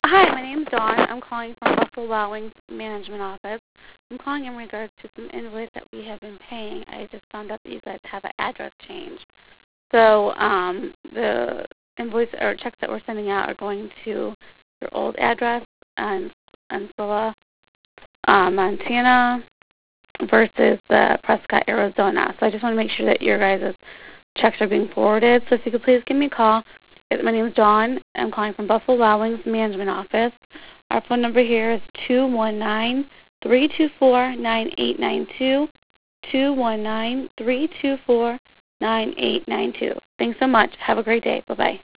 Hi, my name is Dawn. I'm calling from Buffalo Wild Wings Management Office. I'm calling in regards to some invoice that we have been paying. I just found out that you guys have an address change. So the invoice or checks that we're sending out are going to your old address on Ancilla, Montana versus Prescott, Arizona. So I just want to make sure that your guys' checks are being forwarded. So if you could please give me a call. My name is Dawn. I'm calling from Buffalo Wild Wings Management Office. Our phone number here is 219-324-9892, 219-324-9892. Thanks so much. Have a great day. Bye-bye.